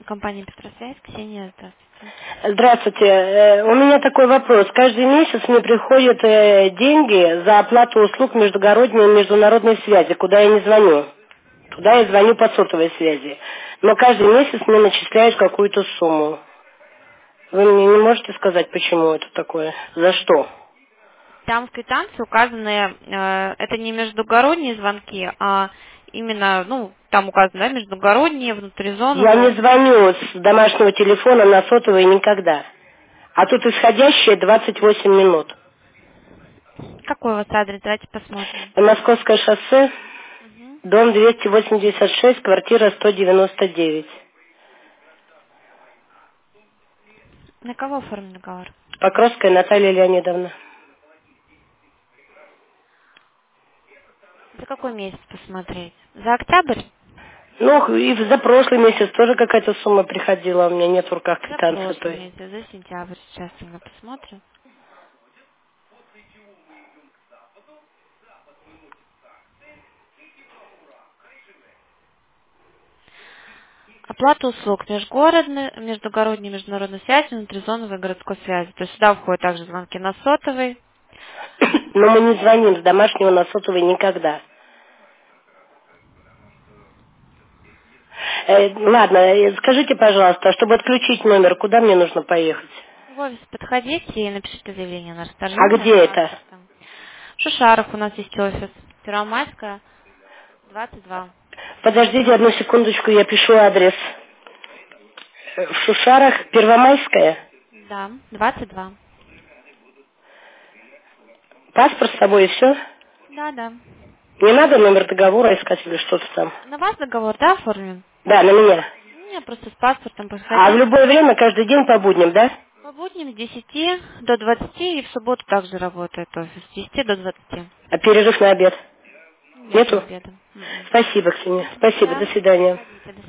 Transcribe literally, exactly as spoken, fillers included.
Компания Петросвязь, Ксения, здравствуйте. Здравствуйте. Э, У меня такой вопрос. Каждый месяц мне приходят э, деньги за оплату услуг междугородней и международной связи, куда я не звоню. Туда я звоню по сотовой связи. Но каждый месяц мне начисляют какую-то сумму. Вы мне не можете сказать, почему это такое? За что? Там в квитанции указаны, э, это не междугородние звонки, а именно, ну, там указано, да, междугородние, Я не внутризоновые. звоню с домашнего телефона на сотовый никогда. А тут исходящие двадцать восемь минут. Какой у вас адрес? Давайте посмотрим. Московское шоссе, Мгм. дом двести восемьдесят шесть, квартира сто девяносто девять. На кого оформлен договор? Покровская Наталья Леонидовна. За какой месяц посмотреть? За октябрь? Ну, и за прошлый месяц тоже какая-то сумма приходила, у меня нет в руках За квитанции прошлый той. месяц, за сентябрь. Сейчас мы посмотрим. Оплата услуг межгородной, междугородней, международной связи, внутризоновой городской связи. То есть сюда входят также звонки на сотовый. Но мы не звоним с домашнего на сотовый никогда. Э, ладно, э, скажите, пожалуйста, чтобы отключить номер, куда мне нужно поехать? В офис подходите и напишите заявление на А расторжение где это? паспорта. В Шушарах у нас есть офис. Первомайская, двадцать два. Подождите одну секундочку, я пишу адрес. Э, В Шушарах, Первомайская. Да, двадцать два. Паспорт с собой и все? Да, да. Не надо номер договора искать или что-то там? На вас договор, да, оформлен? Да, на меня. Не, просто с паспортом А в подходите. любое время, каждый день по будням, да? По будням с десяти до двадцати, и в субботу также работает офис. С десяти до двадцати. А перерыв на обед? Нет Нету? обеда. Мгм. Спасибо, Ксения. Спасибо, до Да, свидания. приходите.